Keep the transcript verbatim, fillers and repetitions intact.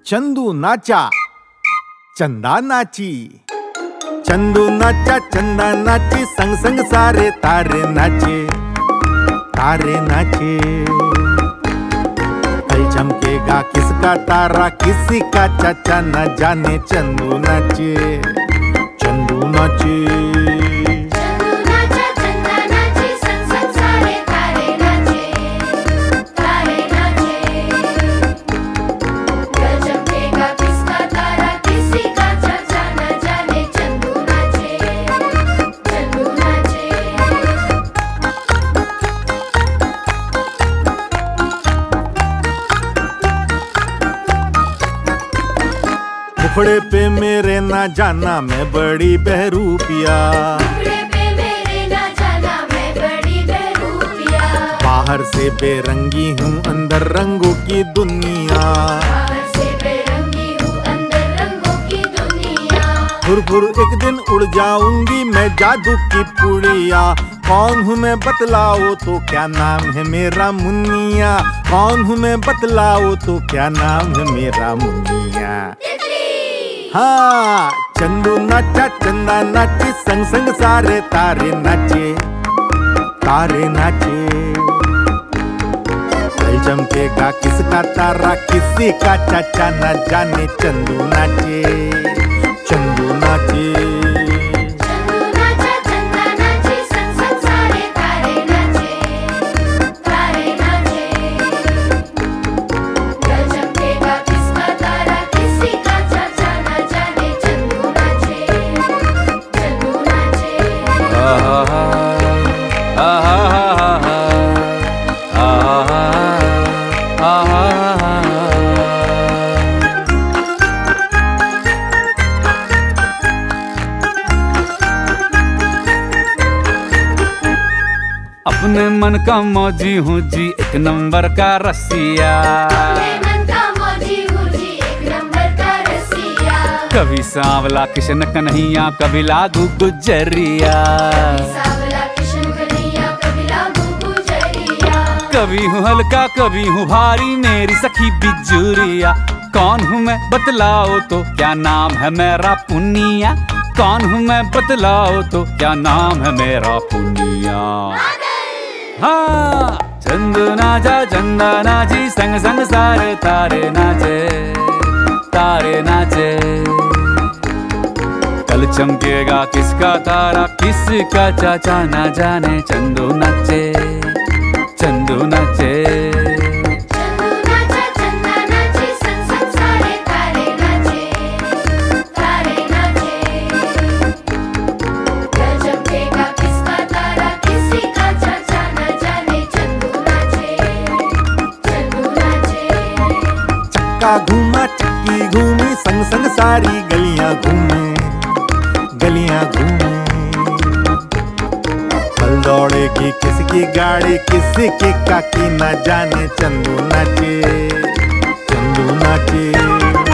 चंदू नाचा, चंदा नाची। चंदू नाचा, चंदा नाची, संग संग सारे तारे नाचे, तारे नाचे। कल चमकेगा किसका तारा, किसी का चाचा न जाने। चंदू नाचे, चंदू नाचे। मुखड़े पे मेरे ना जाना मैं बड़ी बहरूपिया, मुखड़े पे मेरे ना जाना मैं बड़ी बहरूपिया। बाहर से बेरंगी हूँ अंदर रंगों की दुनिया, बाहर से बेरंगी हूँ अंदर रंगों की दुनिया। फुर फुर एक दिन उड़ जाऊंगी मैं जादू की पुड़िया। कौन हूँ मैं बतलाओ तो क्या नाम है मेरा मुन्निया। कौन हूँ मैं बतलाओ तो क्या नाम है मेरा मुन्निया। हाँ, चंदू नाचा, चंदा नाची, संग संग सारे तारे नाचे, तारे नाचे। कल चमकेगा किसका तारा, किसी का चाचा न जाने। चंदू नाचे, चंदू नाचे। अपने मन का मौजी हूँ जी, एक नंबर का रसिया। अपने मन का मौजी हूँ जी, एक नंबर का रसिया। कभी सांवला किशन कन्हैया, कभी लागू गुजरिया। कभी सांवला किशन कन्हैया, कभी लागू गुजरिया। कभी हूँ हल्का कभी हूँ भारी, मेरी सखी बिजुरिया। कौन हूँ मैं बतलाओ तो क्या नाम है मेरा पुनिया। कौन हूँ मैं बतलाओ तो क्या नाम है मेरा पुनिया। हाँ, चंदू नाचा, चंदा नाची, संग संग सारे तारे नाचे, तारे नाचे। कल चमकेगा किसका तारा, किसका चाचा न जाने। चंदू नाचे, चंदू नाचे। घूमा चक्की घूमी, संग संग सारी गलियां घूमे, गलियां घूमे। कल दौड़ेगी किसकी गाड़ी, किसी की काकी न जाने। चंदू नाचे, चंदू नाचे।